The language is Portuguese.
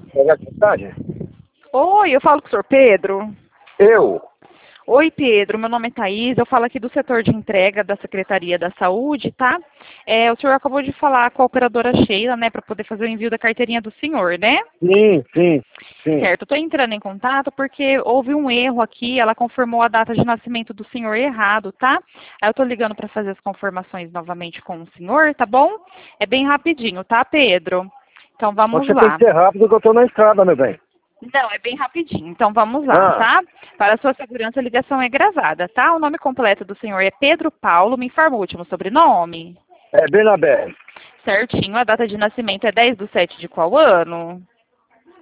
É verdade? Oi, eu falo com o senhor Pedro. Eu? Oi, Pedro, meu nome é Thaís, eu falo aqui do setor de entrega da Secretaria da Saúde, tá? O senhor acabou de falar com a operadora Sheila, né, para poder fazer o envio da carteirinha do senhor, né? Sim, sim, sim. Certo, eu estou entrando em contato porque houve um erro aqui, ela confirmou a data de nascimento do senhor errado, tá? Aí eu estou ligando para fazer as confirmações novamente com o senhor, tá bom? É bem rapidinho, tá, Pedro? Então vamos Você tem que lá. ser rápido que eu tô na estrada, meu bem. Não, é bem rapidinho. Então vamos lá, Ah, tá? Para a sua segurança, a ligação é gravada, tá? O nome completo do senhor é Pedro Paulo, me informa o último sobrenome. é bem na BR. Certinho, a data de nascimento é 10/7 de qual ano?